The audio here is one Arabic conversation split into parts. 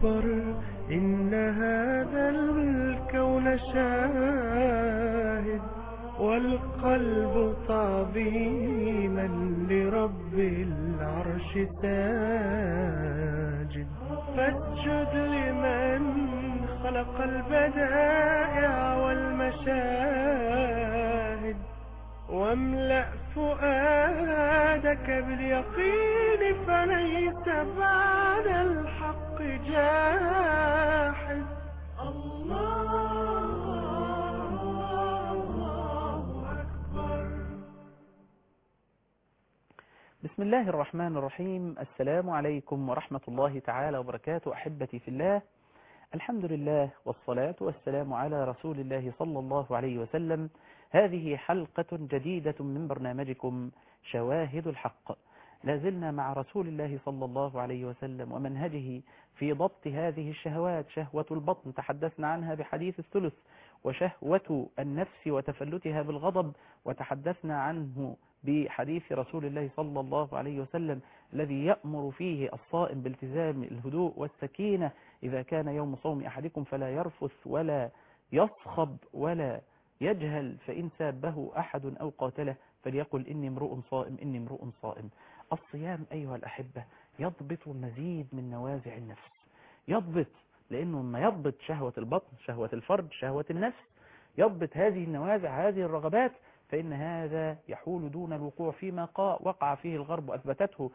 أكبر. إن هذا الكون شاهد والقلب تعظيما لرب العرش ساجد. فاسجد لمن خلق البدائع والمشاهد، واملأ فؤادك باليقين، فليس بعد الحق جاحد. الله أكبر. بسم الله الرحمن الرحيم. السلام عليكم ورحمة الله تعالى وبركاته. أحبتي في الله، الحمد لله والصلاة والسلام على رسول الله صلى الله عليه وسلم. هذه حلقة جديدة من برنامجكم شواهد الحق. لازلنا مع رسول الله صلى الله عليه وسلم ومنهجه في ضبط هذه الشهوات. شهوة البطن تحدثنا عنها بحديث الثلث، وشهوة النفس وتفلتها بالغضب وتحدثنا عنه بحديث رسول الله صلى الله عليه وسلم الذي يأمر فيه الصائم بالتزام الهدوء والسكينة إذا كان يوم صوم أحدكم، فلا يرفث ولا يصخب ولا يجهل، فإن سابه أحد أو قاتله فليقل إني امرؤ صائم، إني امرؤ صائم. الصيام أيها الأحبة يضبط مزيد من نوازع النفس، يضبط لأنه ما يضبط شهوة البطن، شهوة الفرج، شهوة النفس، يضبط هذه النوازع، هذه الرغبات، فإن هذا يحول دون الوقوع فيما وقع فيه الغرب، وأثبتته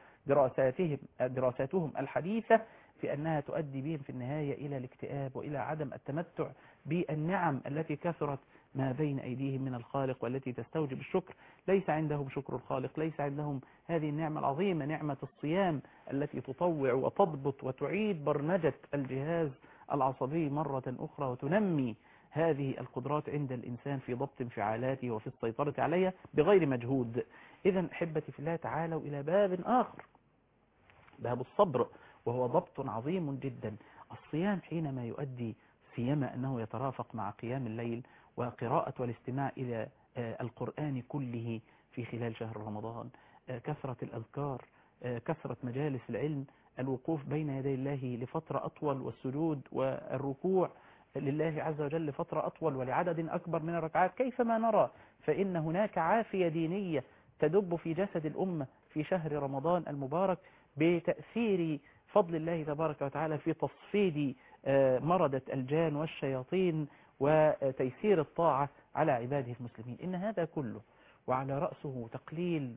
دراساتهم الحديثة في أنها تؤدي بهم في النهاية إلى الاكتئاب وإلى عدم التمتع بالنعم التي كثرت ما بين أيديهم من الخالق، والتي تستوجب الشكر. ليس عندهم شكر الخالق، ليس عندهم هذه النعمة العظيمة، نعمة الصيام التي تطوع وتضبط وتعيد برمجة الجهاز العصبي مرة أخرى، وتنمي هذه القدرات عند الإنسان في ضبط انفعالاته وفي السيطرة عليها بغير مجهود. إذن أحبتي في الله، تعالوا إلى باب آخر، باب الصبر، وهو ضبط عظيم جدا. الصيام حينما يؤدي، سيما أنه يترافق مع قيام الليل وقراءة والاستماع إلى القرآن كله في خلال شهر رمضان، كثرة الأذكار، كثرة مجالس العلم، الوقوف بين يدي الله لفترة أطول، والسجود والركوع لله عز وجل لفترة أطول ولعدد أكبر من الركعات. كيفما نرى فإن هناك عافية دينية تدب في جسد الأمة في شهر رمضان المبارك بتأثير فضل الله تبارك وتعالى في تصفيد مردة الجان والشياطين وتيسير الطاعة على عباده المسلمين. إن هذا كله وعلى رأسه تقليل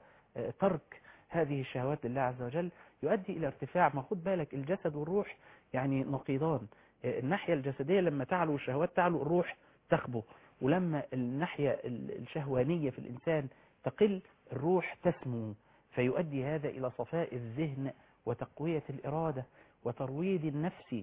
وترك هذه الشهوات لله عز وجل يؤدي إلى ارتفاع. ما خد بالك، الجسد والروح يعني نقيضان. الناحية الجسدية لما تعلو الشهوات تعلو، الروح تخبو، ولما الناحية الشهوانية في الإنسان تقل، الروح تسمو، فيؤدي هذا إلى صفاء الذهن وتقوية الإرادة وترويض النفس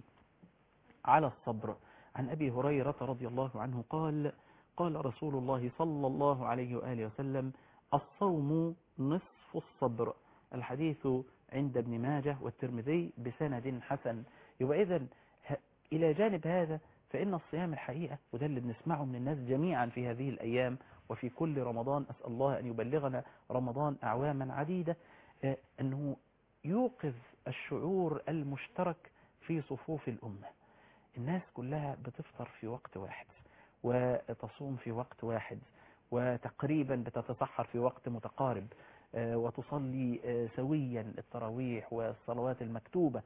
على الصبر. عن أبي هريرة رضي الله عنه قال: قال رسول الله صلى الله عليه وآله وسلم: الصوم نصف الصبر. الحديث عند ابن ماجه والترمذي بسند حسن. يبقى إذن إلى جانب هذا فإن الصيام الحقيقة، وده اللي بنسمعه من الناس جميعا في هذه الأيام وفي كل رمضان، أسأل الله أن يبلغنا رمضان أعواما عديدة، أنه يوقظ الشعور المشترك في صفوف الأمة. الناس كلها بتفطر في وقت واحد، وتصوم في وقت واحد، وتقريبا بتتسحر في وقت متقارب، وتصلي سويا التراويح والصلوات المكتوبة.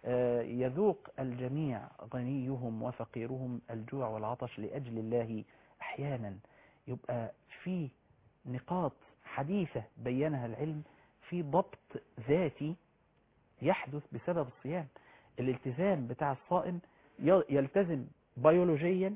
يذوق الجميع غنيهم وفقيرهم الجوع والعطش لأجل الله أحيانا. يبقى في نقاط حديثة بينها العلم في ضبط ذاتي يحدث بسبب الصيام. الالتزام بتاع الصائم يلتزم بيولوجيا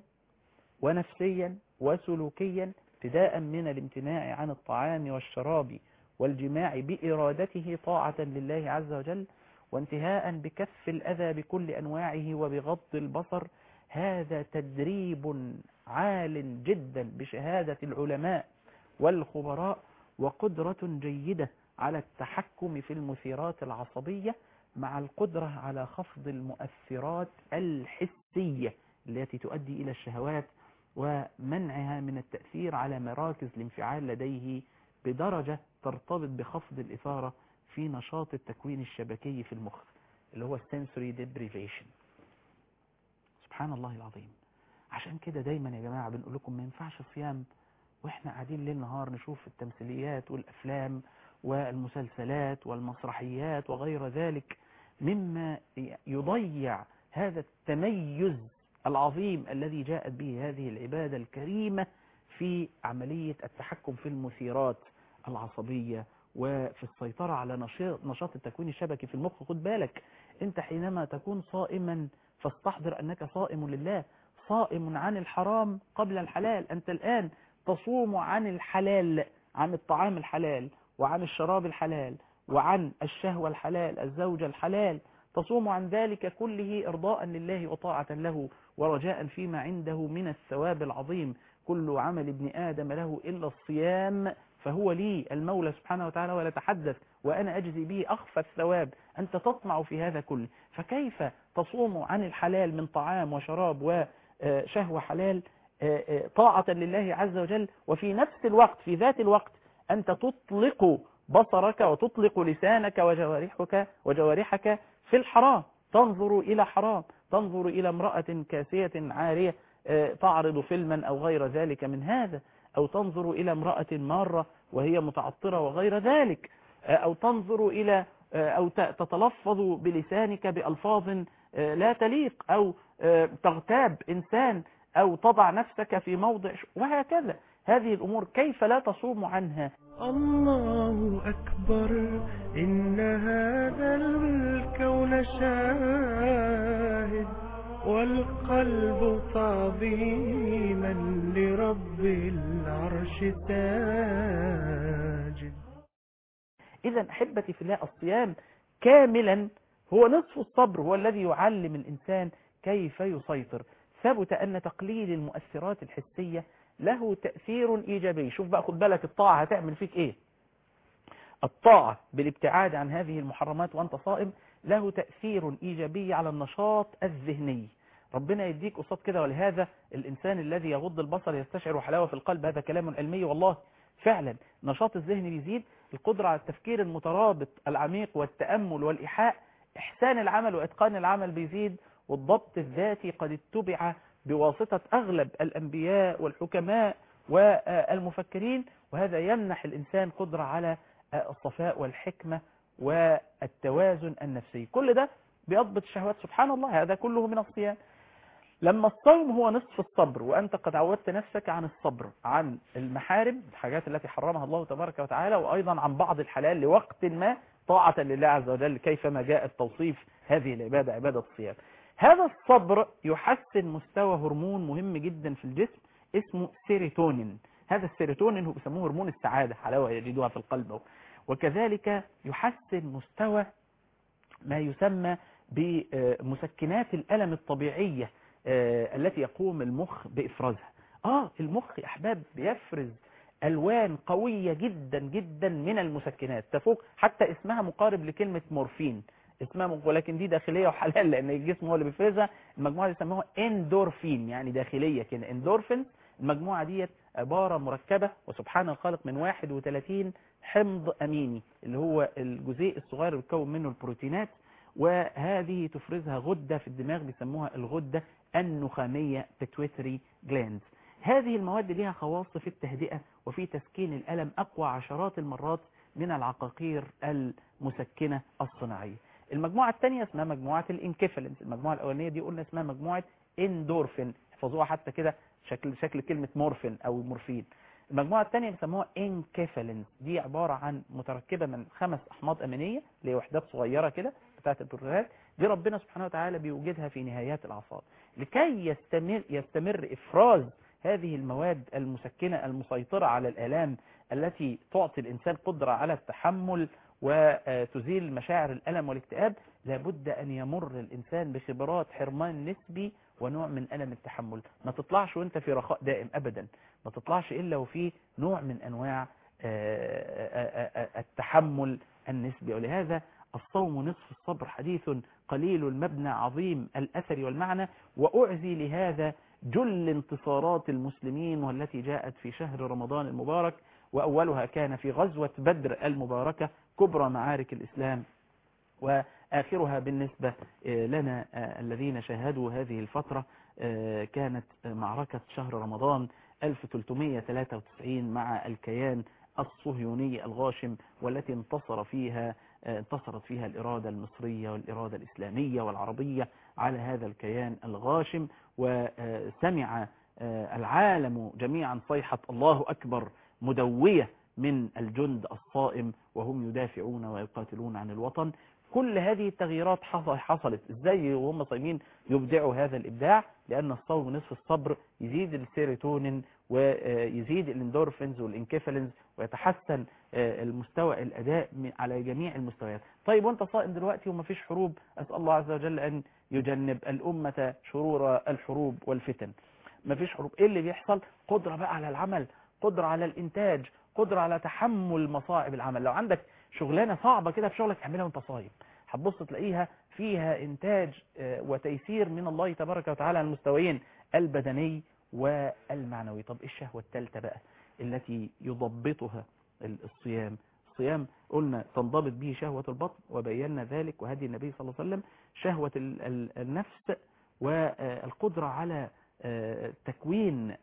ونفسيا وسلوكيا، ابتداء من الامتناع عن الطعام والشراب والجماع بإرادته طاعة لله عز وجل، وانتهاء بكف الأذى بكل أنواعه وبغض البصر. هذا تدريب عال جدا بشهادة العلماء والخبراء، وقدرة جيدة على التحكم في المثيرات العصبية مع القدرة على خفض المؤثرات الحسية التي تؤدي إلى الشهوات ومنعها من التأثير على مراكز الانفعال لديه بدرجة ترتبط بخفض الإثارة في نشاط التكوين الشبكي في المخ. اللي هو السنسوري deprivation. سبحان الله العظيم. عشان كده دايما يا جماعة بنقول لكم ما ينفعش صيام واحنا قاعدين ليل نهار نشوف التمثيليات والأفلام والمسلسلات والمسرحيات وغير ذلك مما يضيع هذا التميز العظيم الذي جاءت به هذه العبادة الكريمة في عملية التحكم في المثيرات العصبية وفي السيطرة على نشاط التكوين الشبكي في المخ. خد بالك انت حينما تكون صائما فاستحضر أنك صائم لله، صائم عن الحرام قبل الحلال. أنت الآن تصوم عن الحلال، عن الطعام الحلال وعن الشراب الحلال وعن الشهوة الحلال، الزوجة الحلال، تصوم عن ذلك كله إرضاء لله وطاعة له ورجاء فيما عنده من الثواب العظيم. كل عمل ابن آدم له إلا الصيام فهو لي المولى سبحانه وتعالى ولا تحدث وأنا أجزي به أخفى الثواب. أنت تطمع في هذا كله، فكيف تصوم عن الحلال من طعام وشراب وشهوة حلال طاعة لله عز وجل، وفي نفس الوقت في ذات الوقت أنت تطلق بصرك وتطلق لسانك وجوارحك في الحرام، تنظر إلى حرام، تنظر إلى امرأة كاسية عارية تعرض فيلما أو غير ذلك من هذا، أو تنظر إلى امرأة مارة وهي متعطرة وغير ذلك، أو تنظر إلى أو تتلفظ بلسانك بألفاظ لا تليق، أو تغتاب إنسان، أو تضع نفسك في موضع وهكذا. هذه الأمور كيف لا تصوم عنها؟ الله أكبر، إن هذا الكون شاهد، والقلب تعظيما لرب العرش ساجد. إذا أحبتي في الله الصيام كاملا هو نصف الصبر، هو الذي يعلم الإنسان كيف يسيطر. ثبت أن تقليل المؤثرات الحسية له تأثير إيجابي. شوف بقى، خد بالك الطاعة هتعمل فيك إيه. الطاعة بالابتعاد عن هذه المحرمات وأنت صائم له تأثير إيجابي على النشاط الذهني. ربنا يديك قصاد كده. ولهذا الإنسان الذي يغض البصر يستشعر حلاوة في القلب، هذا كلام علمي والله فعلا. نشاط الذهن بيزيد، القدرة على التفكير المترابط العميق والتأمل والإيحاء، إحسان العمل وإتقان العمل بيزيد، والضبط الذاتي قد اتبع بواسطة أغلب الأنبياء والحكماء والمفكرين، وهذا يمنح الإنسان قدرة على الصفاء والحكمة والتوازن النفسي. كل ده بيضبط الشهوات. سبحان الله، هذا كله من الصيام. لما الصوم هو نصف الصبر وأنت قد عودت نفسك عن الصبر عن المحارم، الحاجات التي حرمها الله تبارك وتعالى، وأيضا عن بعض الحلال لوقت ما طاعة لله عز وجل كيفما جاء التوصيف هذه العبادة عبادة الصيام. هذا الصبر يحسن مستوى هرمون مهم جدا في الجسم اسمه سيروتونين. هذا السيروتونين هو بيسموه هرمون السعادة، حلاوة يجدوها في القلب. وكذلك يحسن مستوى ما يسمى بمسكنات الألم الطبيعية التي يقوم المخ بإفرازها. المخ يا أحباب بيفرز ألوان قوية جدا جدا من المسكنات تفوق حتى اسمها مقارب لكلمة مورفين، اسمها ولكن دي داخلية وحلال لأن الجسم هو اللي بيفرزها. المجموعة دي يسموها اندورفين، يعني داخلية كده اندورفين. المجموعة دي عبارة مركبة وسبحان الخالق من 31 حمض أميني اللي هو الجزيء الصغير اللي بيتكون منه البروتينات، وهذه تفرزها غدة في الدماغ بيسموها الغدة النخامية pituitary glands. هذه المواد لها خواص في التهدئة وفي تسكين الألم أقوى عشرات المرات من العقاقير المسكنة الصناعية. المجموعة الثانية اسمها مجموعة الانكيفالينز. المجموعة الأولانية دي قلنا اسمها مجموعة اندورفين، احفظوها حتى كده شكل كلمة مورفين أو مورفين. المجموعة الثانية بيسموها انكيفالينز، دي عبارة عن متركبة من 5 أحماض أمينية اللي هي وحدات صغيرة كده بتاعت البروتينات. دي ربنا سبحانه وتعالى بيوجدها في نهايات الأعصاب لكي يستمر إفراز هذه المواد المسكنة المسيطرة على الآلام التي تعطي الإنسان قدرة على التحمل وتزيل مشاعر الألم والاكتئاب. لابد أن يمر الإنسان بخبرات حرمان نسبي ونوع من ألم التحمل. ما تطلعش وانت في رخاء دائم أبدا، ما تطلعش إلا وفي نوع من أنواع التحمل النسبي. ولهذا الصوم نصف الصبر حديث قليل المبنى عظيم الأثر والمعنى، وأعزي لهذا جل انتصارات المسلمين والتي جاءت في شهر رمضان المبارك، وأولها كان في غزوة بدر المباركة كبرى معارك الإسلام آخرها بالنسبة لنا الذين شاهدوا هذه الفترة كانت معركة شهر رمضان 1393 مع الكيان الصهيوني الغاشم، والتي انتصرت فيها الإرادة المصرية والإرادة الإسلامية والعربية على هذا الكيان الغاشم، وسمع العالم جميعا صيحة الله أكبر مدوية من الجند الصائم وهم يدافعون ويقاتلون عن الوطن. كل هذه التغييرات حصلت ازاي وهم صايمين؟ يبدعوا هذا الإبداع، لأن الصوم نصف الصبر، يزيد السيروتونين ويزيد الاندورفينز والانكيفالينز، ويتحسن المستوى الأداء على جميع المستويات. طيب وانت صائم دلوقتي ومفيش حروب، أسأل الله عز وجل أن يجنب الأمة شرور الحروب والفتن. مفيش حروب، ايه اللي بيحصل؟ قدرة بقى على العمل، قدرة على الإنتاج، قدرة على تحمل مصاعب العمل. لو عندك شغلانة صعبة كده في شغلك، اعملها وانت صايم، هتبص تلاقيها فيها إنتاج وتيسير من الله تبارك وتعالى على المستويين البدني والمعنوي. طب ايه الشهوة الثالثة بقى التي يضبطها الصيام؟ الصيام قلنا تنضبط به شهوة البطن، وبينا ذلك وهدي النبي صلى الله عليه وسلم، شهوة النفس، والقدرة على تكوين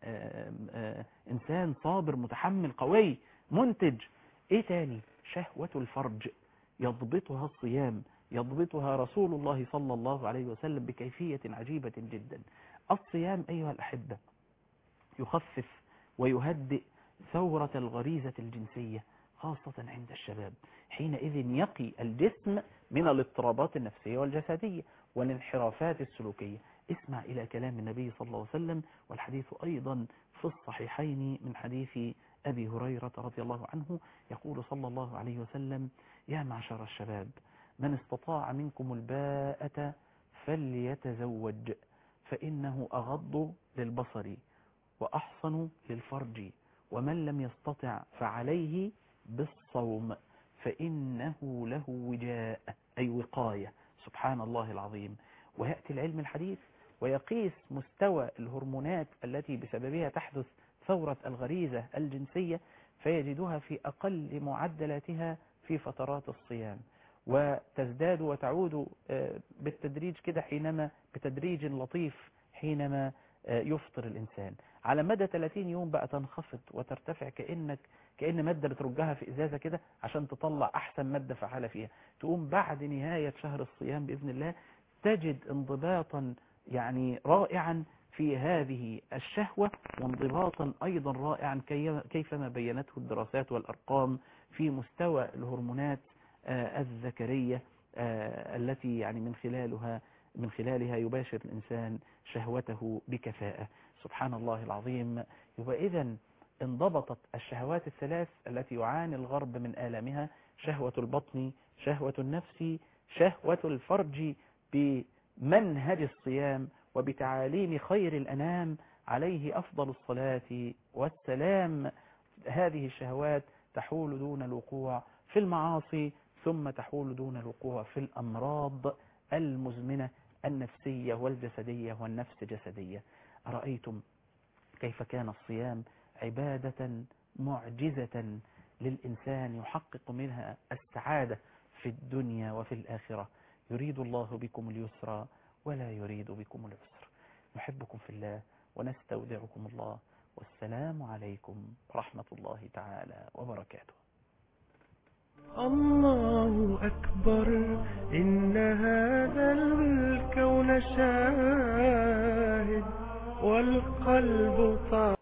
إنسان صابر متحمل قوي منتج. ايه تاني؟ شهوة الفرج يضبطها الصيام، يضبطها رسول الله صلى الله عليه وسلم بكيفية عجيبة جدا. الصيام أيها الأحبة يخفف ويهدئ ثورة الغريزة الجنسية، خاصة عند الشباب، حينئذ يقي الجسم من الاضطرابات النفسية والجسدية والانحرافات السلوكية. اسمع إلى كلام النبي صلى الله عليه وسلم، والحديث أيضا في الصحيحين من حديث أبي هريرة رضي الله عنه، يقول صلى الله عليه وسلم: يا معشر الشباب، من استطاع منكم الباءة فليتزوج، فإنه أغض للبصر وأحصن للفرج، ومن لم يستطع فعليه بالصوم فإنه له وجاء، أي وقاية. سبحان الله العظيم. ويأتي العلم الحديث ويقيس مستوى الهرمونات التي بسببها تحدث ثورة الغريزة الجنسية، فيجدها في أقل معدلاتها في فترات الصيام، وتزداد وتعود بالتدريج كده، حينما بتدريج لطيف حينما يفطر الإنسان. على مدى 30 يوم بقى تنخفض وترتفع، كأن مادة بترجها في إزازة كده عشان تطلع أحسن مادة فعالة فيها. تقوم بعد نهاية شهر الصيام بإذن الله تجد انضباطا يعني رائعا في هذه الشهوة، وانضباطا أيضا رائعا كيفما بينته الدراسات والأرقام في مستوى الهرمونات الذكرية التي يعني من خلالها يباشر الإنسان شهوته بكفاءة. سبحان الله العظيم. يبقى إذن انضبطت الشهوات الثلاث التي يعاني الغرب من آلامها: شهوة البطن، شهوة النفس، شهوة الفرج، بمنهج الصيام وبتعاليم خير الأنام عليه أفضل الصلاة والسلام. هذه الشهوات تحول دون الوقوع في المعاصي، ثم تحول دون الوقوع في الأمراض المزمنة النفسية والجسدية والنفس جسدية. أرأيتم كيف كان الصيام عبادة معجزة للإنسان يحقق منها السعادة في الدنيا وفي الآخرة؟ يريد الله بكم اليسر ولا يريد بكم العسر. نحبكم في الله ونستودعكم الله، والسلام عليكم ورحمة الله تعالى وبركاته. الله أكبر، إن هذا الكون شاهد والقلب طاهر.